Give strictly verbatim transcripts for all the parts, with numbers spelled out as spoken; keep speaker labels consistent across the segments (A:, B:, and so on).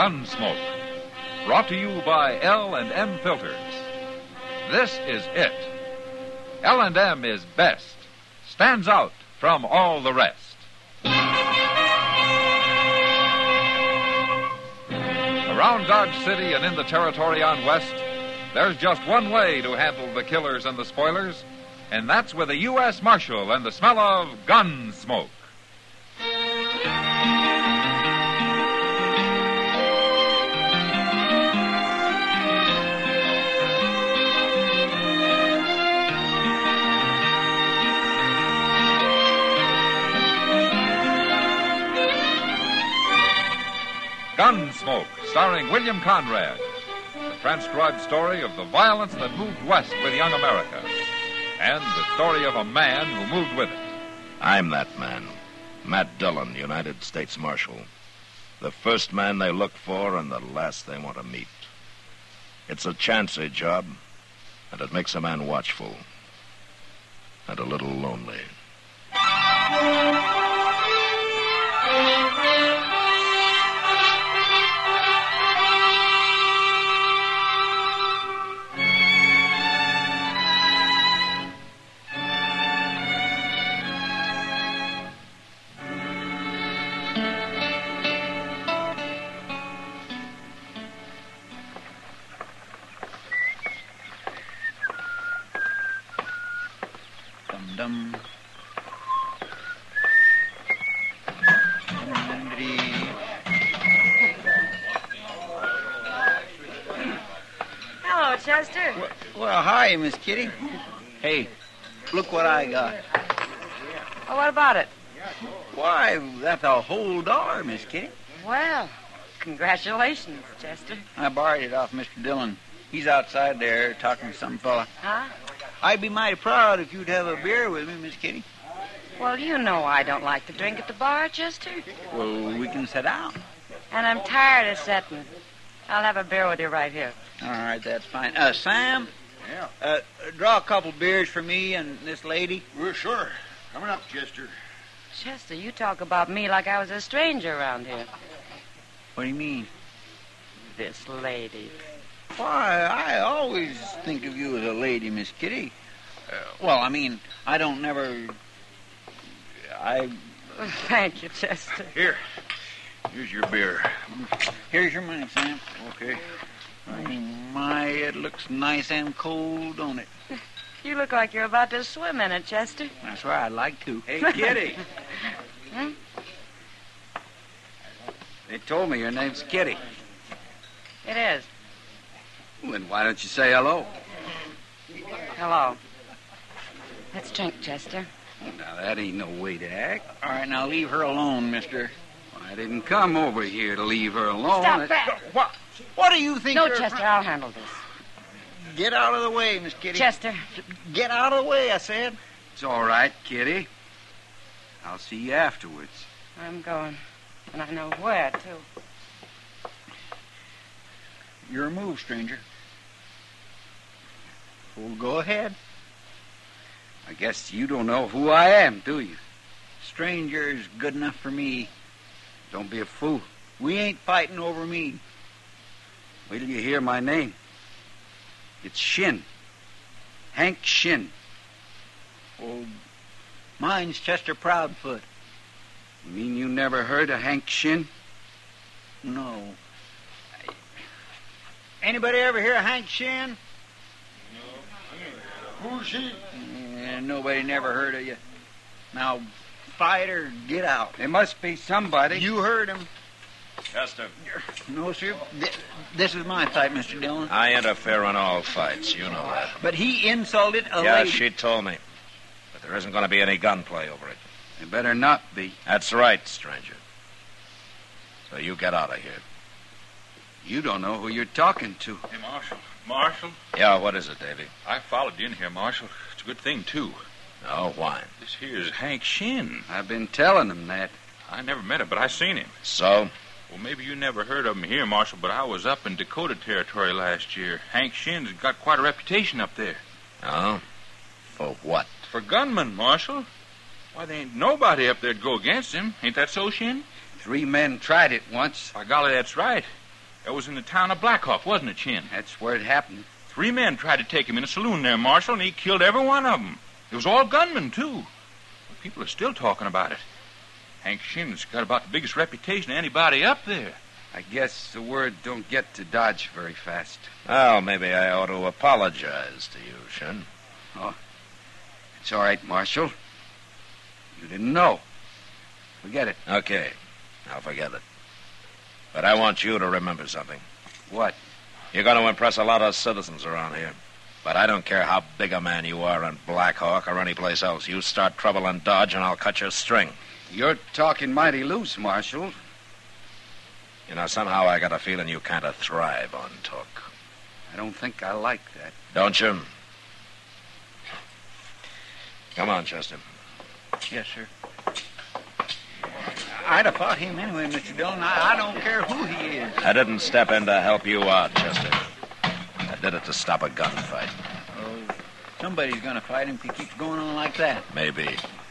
A: Gunsmoke. Brought to you by L and M Filters. This is it. L and M is best. Stands out from all the rest. Around Dodge City and in the territory on West, there's just one way to handle the killers and the spoilers, and that's with a U S Marshal and the smell of Gunsmoke. Gunsmoke, starring William Conrad. The transcribed story of the violence that moved west with young America. And the story of a man who moved with it.
B: I'm that man. Matt Dillon, United States Marshal. The first man they look for and the last they want to meet. It's a chancy job, and it makes a man watchful. And a little lonely.
C: Dum.
D: Hello, Chester.
C: Well, well, hi, Miss Kitty. Hey, look what I got.
D: Oh, what about it?
C: Why, that's a whole dollar, Miss Kitty.
D: Well, congratulations, Chester.
C: I borrowed it off Mister Dillon. He's outside there talking to some fella.
D: Huh?
C: I'd be mighty proud if you'd have a beer with me, Miss Kitty.
D: Well, you know I don't like to drink at the bar, Chester.
C: Well, we can sit down.
D: And I'm tired of sitting. I'll have a beer with you right here.
C: All right, that's fine. Uh, Sam?
E: Yeah?
C: Uh, draw a couple beers for me and this lady.
E: Well, sure. Coming up, Chester.
D: Chester, you talk about me like I was a stranger around here.
C: What do you mean?
D: This lady.
C: Why, I always think of you as a lady, Miss Kitty. Uh, well, I mean, I don't never... I...
D: Thank you, Chester.
E: Here. Here's your beer.
C: Here's your money, Sam.
E: Okay.
C: Oh, my, it looks nice and cold, don't it?
D: You look like you're about to swim in it, Chester.
C: That's right, I'd like to.
E: Hey, Kitty.
D: Hmm?
E: They told me your name's Kitty.
D: It is.
E: Well, then why don't you say hello?
D: Hello. Let's drink, Chester.
E: Now, that ain't no way to act.
C: All right, now leave her alone, mister.
E: I didn't come over here to leave her alone.
D: Stop
E: It-
D: that.
C: What? What do you think?
D: No,
C: you're-
D: Chester, I'll handle this.
C: Get out of the way, Miss Kitty.
D: Chester.
C: Get out of the way, I said.
E: It's all right, Kitty. I'll see you afterwards.
D: I'm going. And I know where, too.
C: You're a move, stranger. Well, go ahead.
E: I guess you don't know who I am, do you?
C: Stranger's good enough for me.
E: Don't be a fool.
C: We ain't fighting over me.
E: Wait till you hear my name. It's Shin. Hank Shin.
C: Well, mine's Chester Proudfoot.
E: You mean you never heard of Hank Shin?
C: No. Anybody ever hear of Hank Shin?
E: Who's he?
C: Yeah, nobody never heard of you. Now, fight or get out.
E: There must be somebody.
C: You heard him.
B: Chester,
C: No, sir. Th- This is my fight, Mister Dillon.
B: I interfere in all fights. You know that.
C: But he insulted a
B: Yeah,
C: lady.
B: she told me. But there isn't going to be any gunplay over it.
E: There better not be.
B: That's right, stranger. So you get out of here.
E: You don't know who you're talking to.
F: Hey, Marshal. Marshal,
B: Yeah, what is it, Davy?
F: I followed you in here, Marshal. It's a good thing, too.
B: No, why?
F: This here's Hank Shin.
E: I've been telling him that.
F: I never met him, but I seen him.
B: So?
F: Well, maybe you never heard of him here, Marshal, but I was up in Dakota Territory last year. Hank Shin's got quite a reputation up there.
B: Oh? For what?
F: For gunman, Marshal. Why, there ain't nobody up there to go against him. Ain't that so, Shin?
E: Three men tried it once.
F: By golly, that's right. It was in the town of Blackhawk, wasn't it, Shin?
E: That's where it happened.
F: Three men tried to take him in a saloon there, Marshal, and he killed every one of them. It was all gunmen, too. People are still talking about it. Hank Shin's got about the biggest reputation of anybody up there.
E: I guess the word don't get to Dodge very fast.
B: Well, maybe I ought to apologize to you, Shin.
E: Oh, it's all right, Marshal. You didn't know. Forget it.
B: Okay, I'll forget it. But I want you to remember something.
E: What?
B: You're going to impress a lot of citizens around here. But I don't care how big a man you are in Blackhawk or anyplace else. You start trouble in Dodge and I'll cut your string.
E: You're talking mighty loose, Marshal.
B: You know, somehow I got a feeling you kind of thrive on talk.
E: I don't think I like that.
B: Don't you? Come on, Chester.
C: Yes, sir. I'd have fought him anyway, Mister Dillon. I, I don't care who he is.
B: I didn't step in to help you out, Chester. I did it to stop a gunfight.
C: Oh, somebody's going to fight him if he keeps going on like that.
B: Maybe.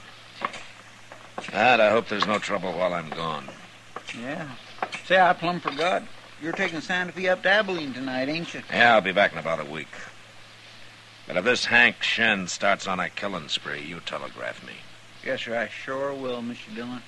B: And I hope there's no trouble while I'm gone.
C: Yeah. Say, I plumb forgot. You're taking Santa Fe up to Abilene tonight, ain't you?
B: Yeah, I'll be back in about a week. But if this Hank Shin starts on a killing spree, you telegraph me.
C: Yes, sir, I sure will, Mister Dillon.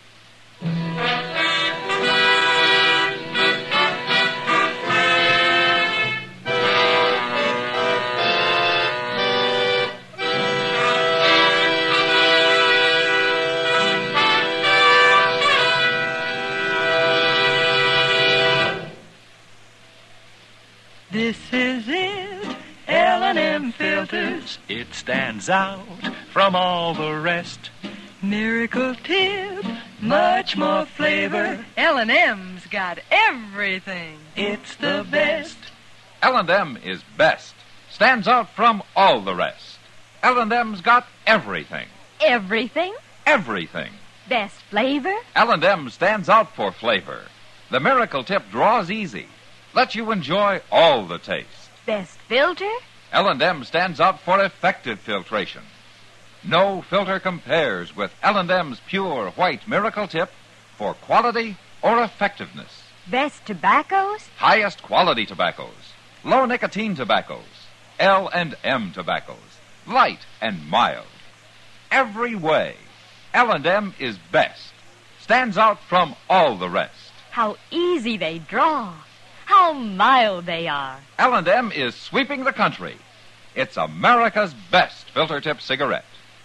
G: This is it, L and M Filters. It stands out from all the rest. Miracle tip, much more flavor.
D: L and M's got everything.
G: It's the best.
A: L and M is best. Stands out from all the rest. L and M's got everything.
D: Everything?
A: Everything.
D: Best flavor?
A: L and M stands out for flavor. The Miracle Tip draws easy. Lets you enjoy all the taste.
D: Best filter?
A: L and M stands out for effective filtration. No filter compares with L and M's pure white Miracle Tip for quality or effectiveness.
D: Best tobaccos?
A: Highest quality tobaccos. Low nicotine tobaccos. L and M tobaccos. Light and mild. Every way, L and M is best. Stands out from all the rest.
D: How easy they draw. How mild they are.
A: L and M is sweeping the country. It's America's best filter tip cigarette.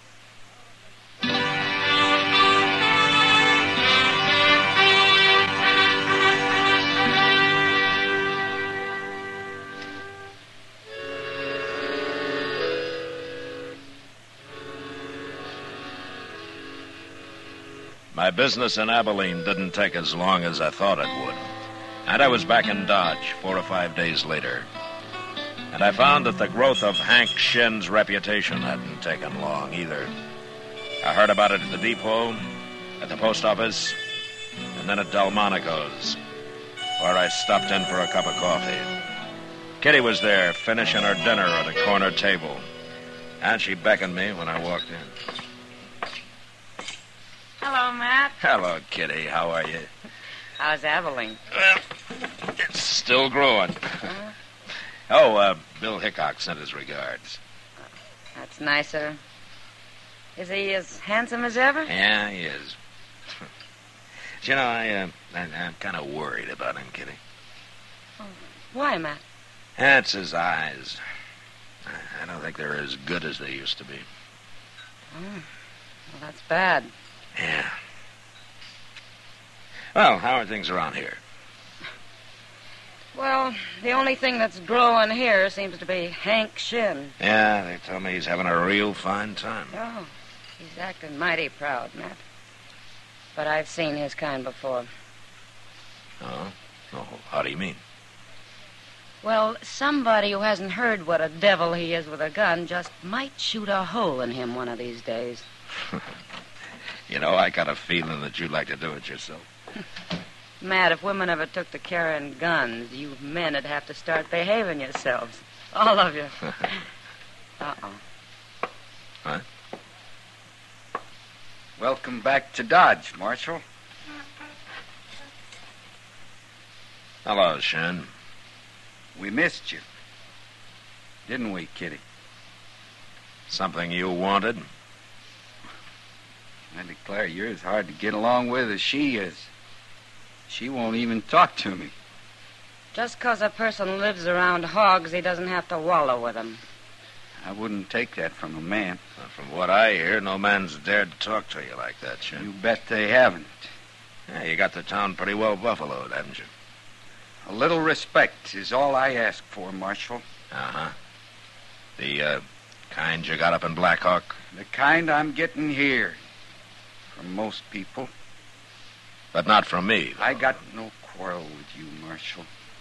B: My business in Abilene didn't take as long as I thought it would. And I was back in Dodge four or five days later. And I found that the growth of Hank Shin's reputation hadn't taken long either. I heard about it at the depot, at the post office, and then at Delmonico's, where I stopped in for a cup of coffee. Kitty was there, finishing her dinner at a corner table, and she beckoned me when I walked in.
D: Hello, Matt.
B: Hello, Kitty. How are you?
D: How's Abilene?
B: Well, it's still growing. Huh? Oh, uh, Bill Hickok sent his regards.
D: That's nicer. Is he as handsome as ever?
B: Yeah, he is. You know, I, uh, I, I'm kind of worried about him, Kitty.
D: Oh, why, Matt?
B: That's his eyes. I, I don't think they're as good as they used to be.
D: Oh, well, that's bad.
B: Yeah. Well, how are things around here?
D: Well, the only thing that's growing here seems to be Hank Shin.
B: Yeah, they tell me he's having a real fine time.
D: Oh, he's acting mighty proud, Matt. But I've seen his kind before.
B: Oh? Oh, how do you mean?
D: Well, somebody who hasn't heard what a devil he is with a gun just might shoot a hole in him one of these days.
B: You know, I got a feeling that you'd like to do it yourself.
D: Matt, if women ever took to carrying guns, you men would have to start behaving yourselves. All of you. Uh-oh.
B: What?
E: Welcome back to Dodge, Marshal.
B: Hello, Shin.
E: We missed you. Didn't we, Kitty?
B: Something you wanted?
E: I declare you're as hard to get along with as she is. She won't even talk to me.
D: Just 'cause a person lives around hogs, he doesn't have to wallow with them.
E: I wouldn't take that from a man.
B: Well, from what I hear, no man's dared to talk to you like that, Shin.
E: You bet they haven't.
B: Yeah, you got the town pretty well buffaloed, haven't you?
E: A little respect is all I ask for, Marshal.
B: Uh-huh. The, uh, kind you got up in Black Hawk?
E: The kind I'm getting here. From most people.
B: But not from me, though.
E: I got no quarrel with you, Marshal.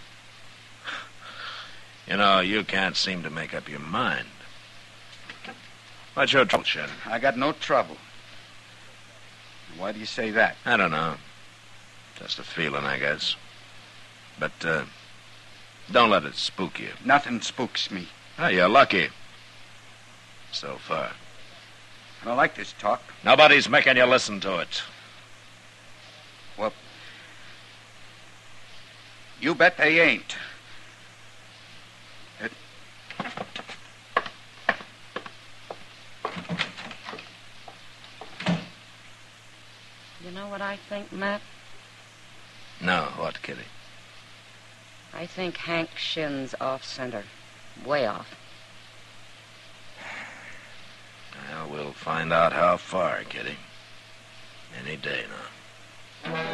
B: You know, you can't seem to make up your mind. What's your trouble, Shin?
E: I got no trouble. Why do you say that?
B: I don't know. Just a feeling, I guess. But, uh, don't let it spook you.
E: Nothing spooks me.
B: Oh, you're lucky. So far.
E: I don't like this talk.
B: Nobody's making you listen to it.
E: Well, you bet they ain't. It...
D: You know what I think, Matt?
B: No, what, Kitty?
D: I think Hank Shin's off center. Way off.
B: Well, we'll find out how far, Kitty. Any day now.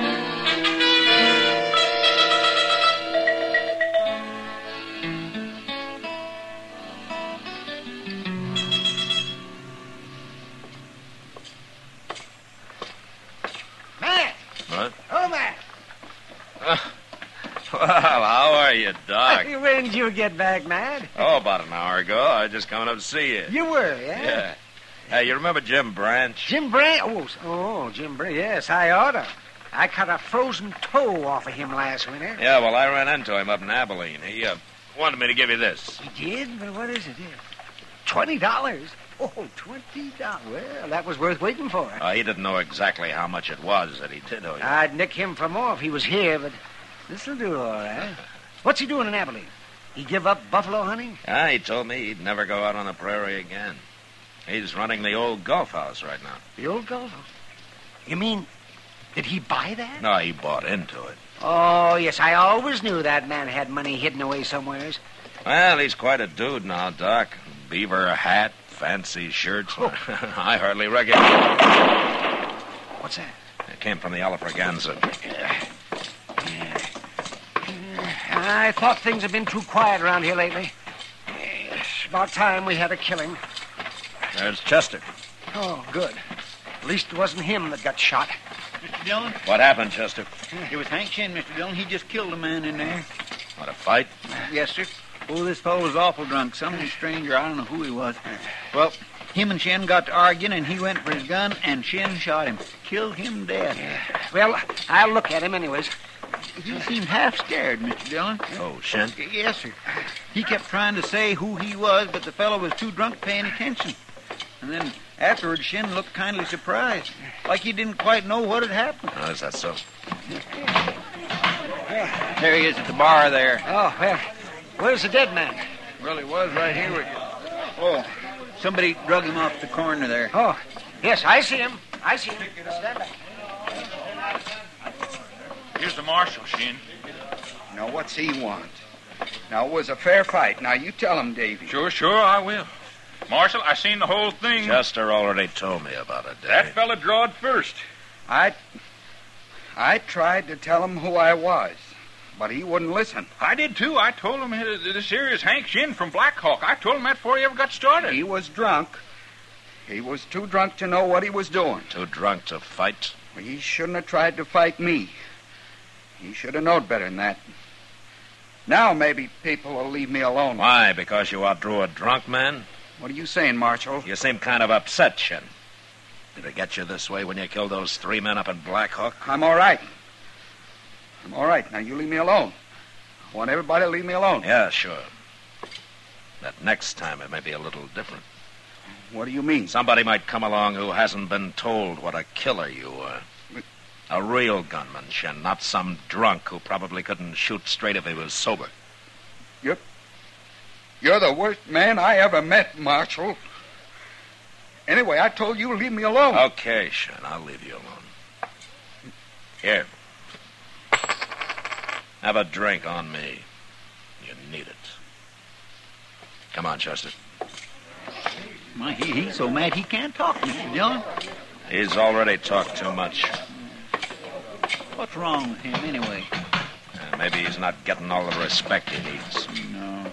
H: Matt!
B: What?
H: Oh, Matt!
B: Uh, well, how are you, Doc?
H: When did you get back, Matt?
B: Oh, about an hour ago. I was just coming up to see you.
H: You were, yeah?
B: Yeah. Hey, you remember Jim Branch?
H: Jim Branch? Oh, oh, Jim Branch. Yes, I oughta. I cut a frozen toe off of him last winter.
B: Yeah, well, I ran into him up in Abilene. He uh, wanted me to give you this.
H: He did? But what is it? Twenty dollars? Oh, twenty dollars. Well, that was worth waiting for.
B: Uh, he didn't know exactly how much it was that he did owe you.
H: I'd nick him for more if he was here, but this'll do all right. What's he doing in Abilene? He give up buffalo hunting?
B: Yeah, he told me he'd never go out on the prairie again. He's running the old golf house right now.
H: The old golf house? You mean, did he buy that?
B: No, he bought into it.
H: Oh, yes, I always knew that man had money hidden away somewheres.
B: Well, he's quite a dude now, Doc. Beaver hat, fancy shirts.
H: Oh.
B: I hardly recognize.
H: What's that?
B: It came from the Alafraganza.
H: I thought things had been too quiet around here lately. It's about time we had a killing.
B: There's Chester.
H: Oh, good. At least it wasn't him that got shot.
C: Mister Dillon?
B: What happened, Chester?
C: It was Hank Shin, Mister Dillon. He just killed a man in there.
B: What, a fight?
C: Yes, sir. Oh, this fellow was awful drunk. Some stranger, I don't know who he was. Well, him and Shin got to arguing, and he went for his gun, and Shin shot him. Killed him dead.
H: Well, I'll look at him anyways.
C: He seemed half scared, Mister Dillon.
B: Oh, Shin?
C: Yes, sir. He kept trying to say who he was, but the fellow was too drunk paying attention. And then afterwards, Shin looked kindly surprised, like he didn't quite know what had happened.
B: Oh, is that so?
C: There he is at the bar there.
H: Oh, well, where's the dead man?
C: Well, he was right here with you. Oh, somebody drug him off the corner there.
H: Oh, yes, I see him. I see him. Stand back.
F: Here's the marshal, Shin.
E: Now, what's he want? Now, it was a fair fight. Now, you tell him, Davy.
F: Sure, sure, I will. Marshal, I seen the whole thing.
B: Chester already told me about it,
F: That
B: Dave.
F: fella drawed first.
E: I... I tried to tell him who I was, but he wouldn't listen.
F: I did, too. I told him uh, this here is Hank Shin from Black Hawk. I told him that before he ever got started.
E: He was drunk. He was too drunk to know what he was doing.
B: Too drunk to fight?
E: He shouldn't have tried to fight me. He should have known better than that. Now maybe people will leave me alone.
B: Why? Because you outdrew a drunk man?
E: What are you saying, Marshal?
B: You seem kind of upset, Shin. Did it get you this way when you killed those three men up in Black Hawk?
E: I'm all right. I'm all right. Now, you leave me alone. I want everybody to leave me alone.
B: Yeah, sure. That next time it may be a little different.
E: What do you mean?
B: Somebody might come along who hasn't been told what a killer you are. A real gunman, Shin, not some drunk who probably couldn't shoot straight if he was sober.
E: You're, you're the worst man I ever met, Marshal. Anyway, I told you to leave me alone.
B: Okay, Shin, I'll leave you alone. Here. Have a drink on me. You need it. Come on, Chester.
C: My, he, he's so mad he can't talk, Mister Dillon.
B: He's already talked too much.
C: What's wrong with him, anyway?
B: Uh, maybe he's not getting all the respect he needs.
C: No.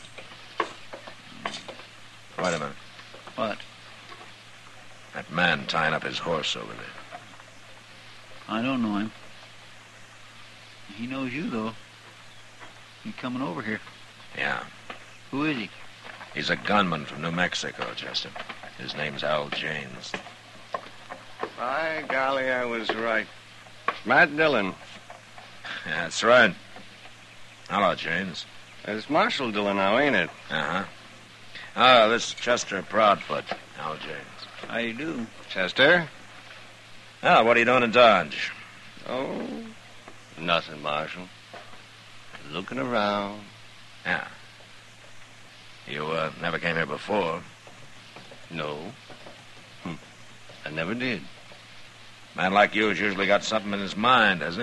B: Wait a minute.
C: What?
B: That man tying up his horse over there.
C: I don't know him. He knows you, though. He coming over here.
B: Yeah.
C: Who is he?
B: He's a gunman from New Mexico, Chester. His name's Al Janes.
I: By golly, I was right. Matt Dillon.
B: Yeah, that's right. Hello, Janes.
I: It's Marshal Dillon now, ain't it?
B: Uh-huh. Oh, this is Chester Proudfoot. Al Janes.
C: How you do?
I: Chester?
B: Oh, what are you doing in Dodge?
I: Oh, nothing, Marshal. Looking around.
B: Yeah. You, uh, never came here before.
I: No. Hm. I never did.
B: Man like you's usually got something in his mind, has he?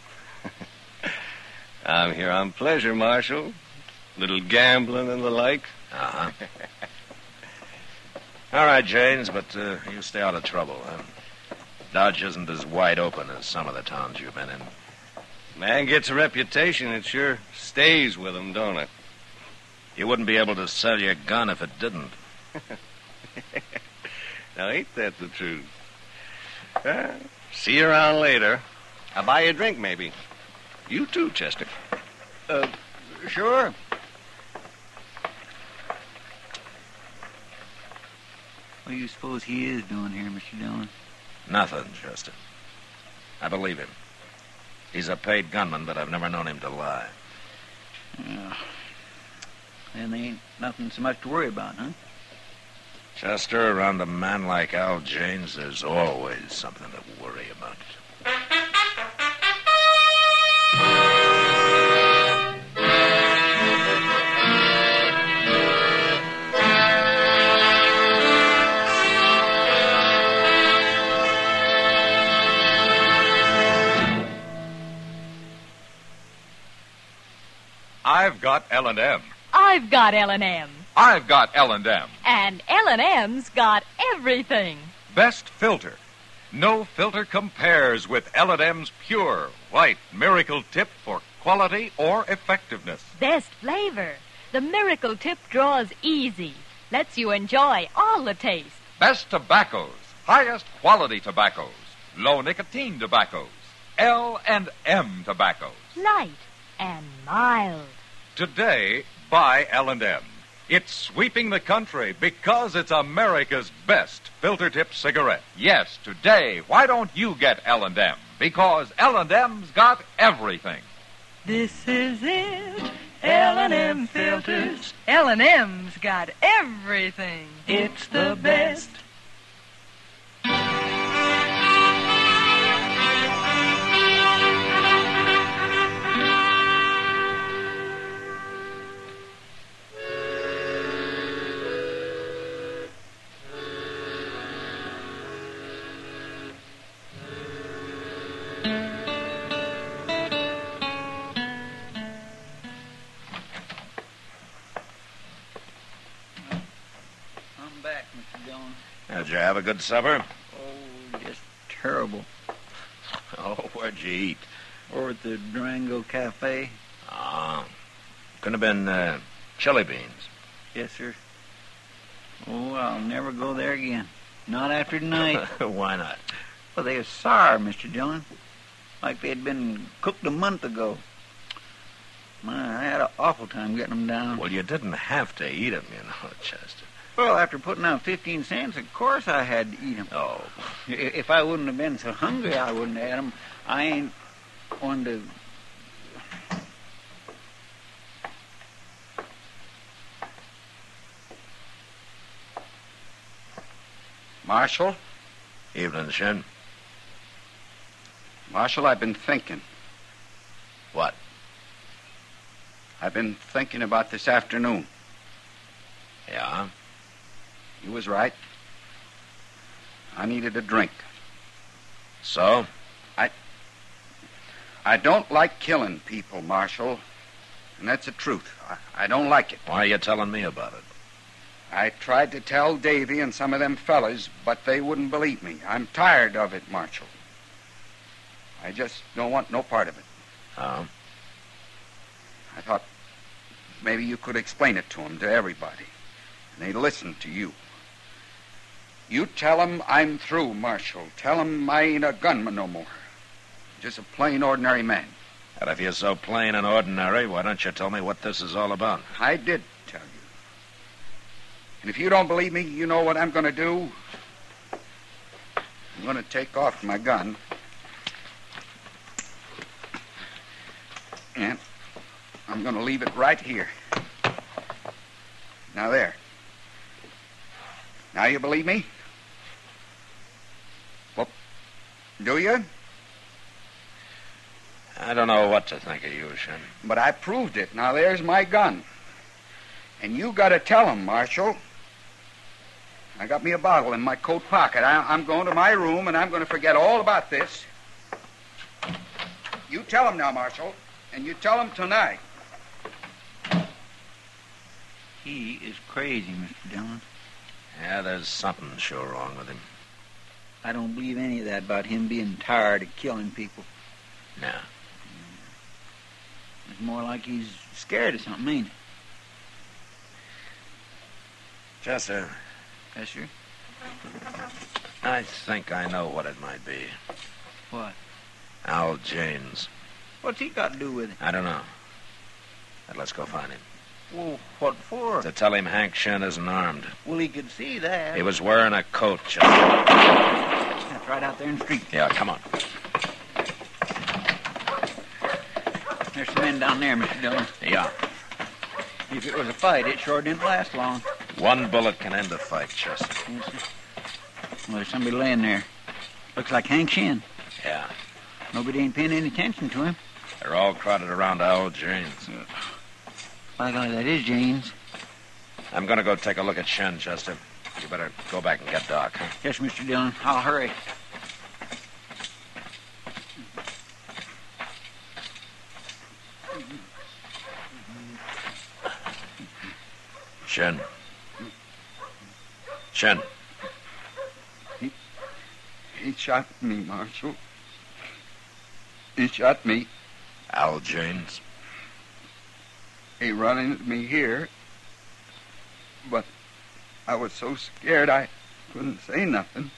I: I'm here on pleasure, Marshal. Little gambling and the like.
B: Uh-huh. All right, Janes, but uh, you stay out of trouble. Huh? Dodge isn't as wide open as some of the towns you've been in.
I: Man gets a reputation, it sure stays with him, don't it?
B: You wouldn't be able to sell your gun if it didn't.
I: Now, ain't that the truth? Uh, see you around later. I'll buy you a drink, maybe. You too, Chester.
C: Uh, sure. What do you suppose he is doing here, Mister Dillon?
B: Nothing, Chester. I believe him. He's a paid gunman, but I've never known him to lie.
C: Yeah. Then there ain't nothing so much to worry about, huh?
B: Chester, around a man like Al Janes, there's always something to worry about.
A: I've got L and M.
J: I've got L and M.
A: I've got L and M.
J: And L and M's got everything.
A: Best filter. No filter compares with L and M's pure, white Miracle Tip for quality or effectiveness.
J: Best flavor. The Miracle Tip draws easy. Lets you enjoy all the taste.
A: Best tobaccos. Highest quality tobaccos. Low nicotine tobaccos. L and M tobaccos.
J: Light and mild.
A: Today, buy L and M. It's sweeping the country because it's America's best filter tip cigarette. Yes, today, why don't you get L and M? Because L and M's got everything.
G: This is it, L and M filters.
J: L and M's got everything.
G: It's the best.
C: I'm back, Mister Dillon.
B: Did you have a good supper?
C: Oh, just terrible.
B: Oh, where'd you eat?
C: Over at the Durango Cafe.
B: Ah, could have been uh, chili beans.
C: Yes, sir. Oh, I'll never go there again. Not after tonight.
B: Why not?
C: Well, they was sour, Mister Dillon. Like they'd been cooked a month ago. My, I had an awful time getting them down.
B: Well, you didn't have to eat them, you know, Chester.
C: Well, after putting out fifteen cents, of course I had to eat them.
B: Oh.
C: If I wouldn't have been so hungry, I wouldn't have had them. I ain't one to...
E: Marshal?
B: Evening, Shin.
E: Marshal, I've been thinking.
B: What?
E: I've been thinking about this afternoon.
B: Yeah?
E: You was right. I needed a drink.
B: So?
E: I... I don't like killing people, Marshal. And that's the truth. I, I don't like it.
B: Why are you telling me about it?
E: I tried to tell Davy and some of them fellas, but they wouldn't believe me. I'm tired of it, Marshal. I just don't want no part of it.
B: Oh?
E: I thought maybe you could explain it to them, to everybody. And they'd listen to you. You tell them I'm through, Marshal. Tell them I ain't a gunman no more. Just a plain, ordinary man.
B: And if you're so plain and ordinary, why don't you tell me what this is all about?
E: I did tell you. And if you don't believe me, you know what I'm going to do? I'm going to take off my gun. And I'm going to leave it right here. Now, there. Now you believe me? Well, do you?
B: I don't know what to think of you, Shin.
E: But I proved it. Now, there's my gun. And you got to tell him, Marshal. I got me a bottle in my coat pocket. I, I'm going to my room, and I'm going to forget all about this. You tell him now, Marshal. And you tell him tonight.
C: He is crazy, Mister Dillon.
B: Yeah, there's something sure wrong with him.
C: I don't believe any of that about him being tired of killing people.
B: No.
C: It's more like he's scared of something, ain't it?
B: Chester.
C: Yes, sir?
B: I think I know what it might be.
C: What?
B: Al Janes.
C: What's he got to do with it?
B: I don't know. But let's go find him.
C: Well, what for?
B: To tell him Hank Shin isn't armed.
C: Well, he could see that.
B: He was wearing a coat, Chester.
C: That's right out there in the street.
B: Yeah, come on.
C: There's some men down there, Mister Dillon.
B: Yeah.
C: If it was a fight, it sure didn't last long.
B: One bullet can end a fight, Chester.
C: Yes, sir. Well, there's somebody laying there. Looks like Hank Shin.
B: Yeah.
C: Nobody ain't paying any attention to him.
B: They're all crowded around Al Janes.
C: By golly, that is Janes.
B: I'm going to go take a look at Shin, Chester. You better go back and get Doc, huh?
C: Yes, Mister Dillon. I'll hurry.
B: Shin. Shin.
E: He, he shot me, Marshal. He shot me.
B: Al Janes.
E: He run into me here. But I was so scared I couldn't say nothing.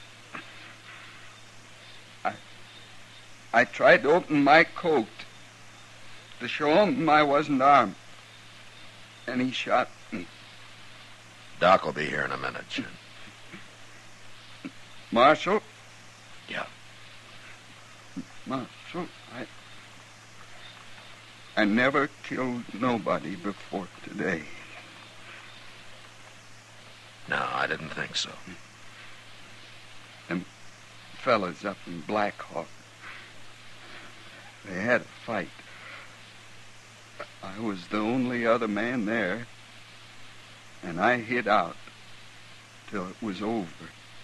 E: I, I tried to open my coat to show him I wasn't armed. And he shot me.
B: Doc will be here in a minute, Shin.
E: Marshal?
B: Yeah.
E: Marshal, I... I never killed nobody before today.
B: No, I didn't think so.
E: Them fellas up in Black Hawk, they had a fight. I was the only other man there, and I hid out till it was over.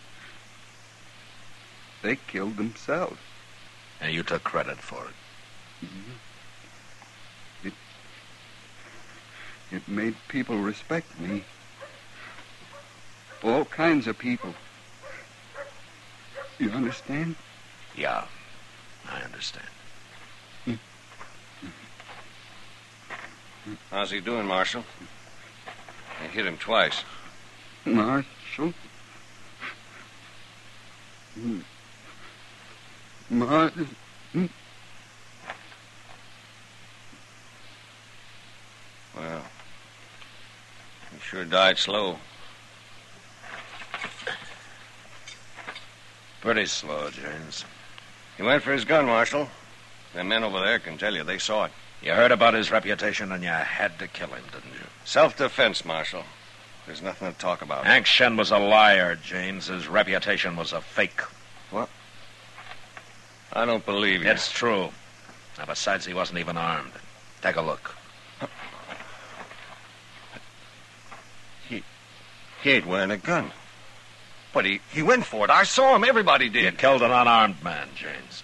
E: They killed themselves.
B: And you took credit for it.
E: Mm-hmm. It, it made people respect me. All kinds of people. You understand?
B: Yeah, I understand.
I: How's he doing, Marshal? I hit him twice.
E: Marshal? Marshal?
I: Well, he sure died slow.
B: Pretty slow, James.
I: He went for his gun, Marshal. Them men over there can tell you they saw it.
B: You heard about his reputation and you had to kill him, didn't you?
I: Self-defense, Marshal. There's nothing to talk about.
B: Hank Shin was a liar, James. His reputation was a fake.
I: What? I don't believe you.
B: It's true. Now, besides, he wasn't even armed. Take a look.
I: He, he ain't wearing a gun. But he, he went for it. I saw him. Everybody did.
B: You killed an unarmed man, James.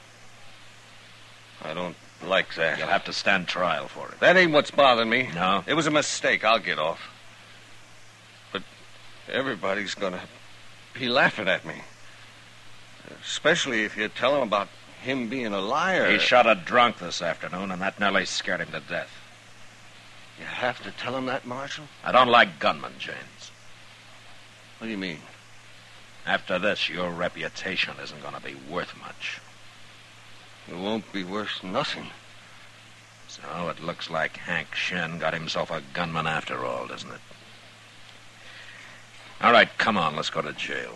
I: I don't like that.
B: You'll have to stand trial for it.
I: That ain't what's bothering me.
B: No?
I: It was a mistake. I'll get off. But everybody's going to be laughing at me. Especially if you tell them about him being a liar.
B: He shot a drunk this afternoon, and that nearly scared him to death.
I: You have to tell him that, Marshal?
B: I don't like gunmen, James.
I: What do you mean?
B: After this, your reputation isn't going to be worth much.
I: It won't be worth nothing.
B: So it looks like Hank Shin got himself a gunman after all, doesn't it? All right, come on, let's go to jail.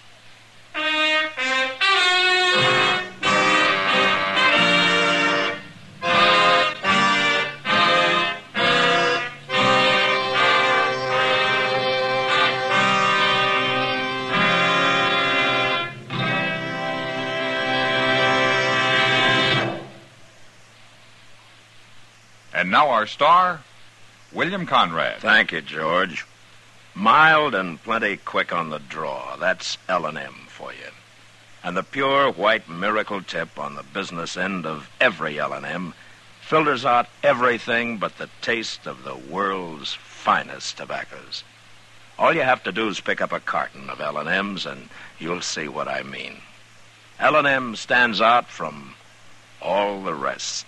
A: And now our star, William Conrad.
B: Thank you, George. Mild and plenty quick on the draw. That's L and M for you. And the pure white miracle tip on the business end of every L and M filters out everything but the taste of the world's finest tobaccos. All you have to do is pick up a carton of L and M's and you'll see what I mean. L and M stands out from all the rest.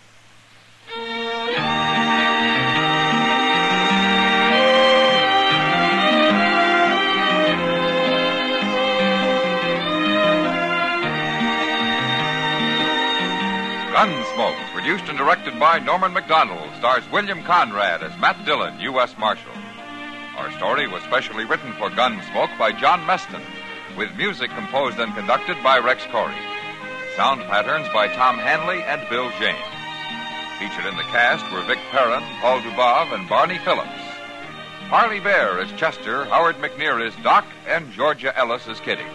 A: Gunsmoke, produced and directed by Norman Macdonald, stars William Conrad as Matt Dillon, U S Marshal. Our story was specially written for Gunsmoke by John Meston, with music composed and conducted by Rex Corey. Sound patterns by Tom Hanley and Bill James. Featured in the cast were Vic Perrin, Paul Dubov, and Barney Phillips. Harley Bear as Chester, Howard McNear as Doc, and Georgia Ellis as Kitty.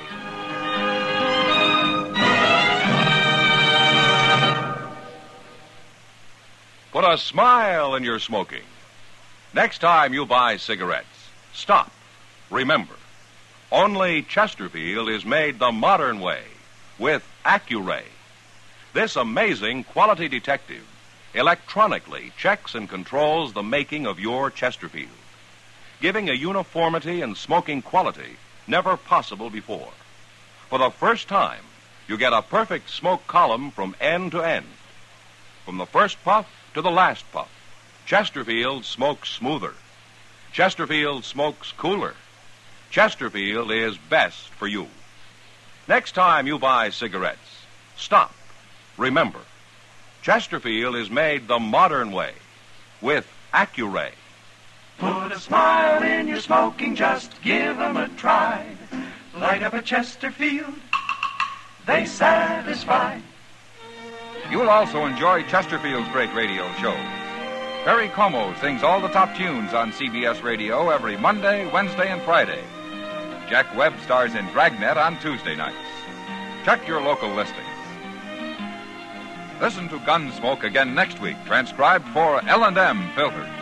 K: Put a smile in your smoking. Next time you buy cigarettes, stop. Remember, only Chesterfield is made the modern way with Accuray. This amazing quality detective electronically checks and controls the making of your Chesterfield, giving a uniformity and smoking quality never possible before. For the first time, you get a perfect smoke column from end to end. From the first puff to the last puff, Chesterfield smokes smoother. Chesterfield smokes cooler. Chesterfield is best for you. Next time you buy cigarettes, stop. Remember, Chesterfield is made the modern way with Accuray.
G: Put a smile in your smoking, just give them a try. Light up a Chesterfield, they satisfy.
A: You'll also enjoy Chesterfield's great radio shows. Perry Como sings all the top tunes on C B S Radio every Monday, Wednesday, and Friday. Jack Webb stars in Dragnet on Tuesday nights. Check your local listings. Listen to Gunsmoke again next week, transcribed for L and M Filters.